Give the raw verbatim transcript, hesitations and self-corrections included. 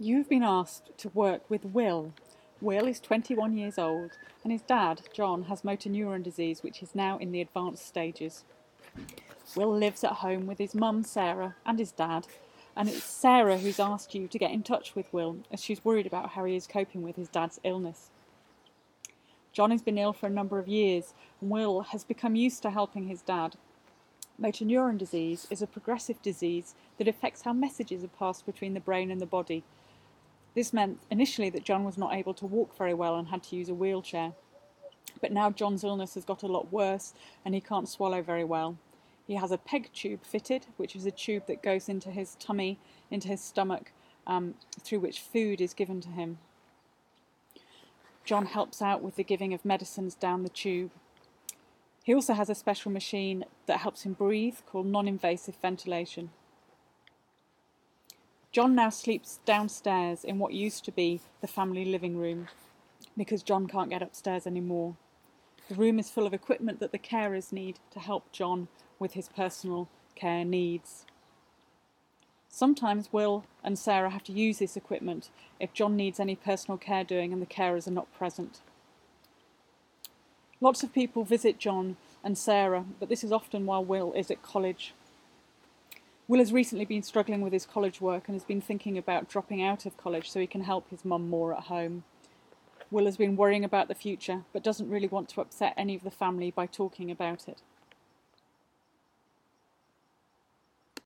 You've been asked to work with Will. Will is twenty-one years old, and his dad, John, has motor neuron disease, which is now in the advanced stages. Will lives at home with his mum, Sarah, and his dad, and it's Sarah who's asked you to get in touch with Will, as she's worried about how he is coping with his dad's illness. John has been ill for a number of years, and Will has become used to helping his dad. Motor neuron disease is a progressive disease that affects how messages are passed between the brain and the body. This meant initially that John was not able to walk very well and had to use a wheelchair. But now John's illness has got a lot worse and he can't swallow very well. He has a PEG tube fitted, which is a tube that goes into his tummy, into his stomach, um, through which food is given to him. John helps out with the giving of medicines down the tube. He also has a special machine that helps him breathe called non-invasive ventilation. John now sleeps downstairs in what used to be the family living room because John can't get upstairs anymore. The room is full of equipment that the carers need to help John with his personal care needs. Sometimes Will and Sarah have to use this equipment if John needs any personal care doing and the carers are not present. Lots of people visit John and Sarah, but this is often while Will is at college. Will has recently been struggling with his college work and has been thinking about dropping out of college so he can help his mum more at home. Will has been worrying about the future, but doesn't really want to upset any of the family by talking about it.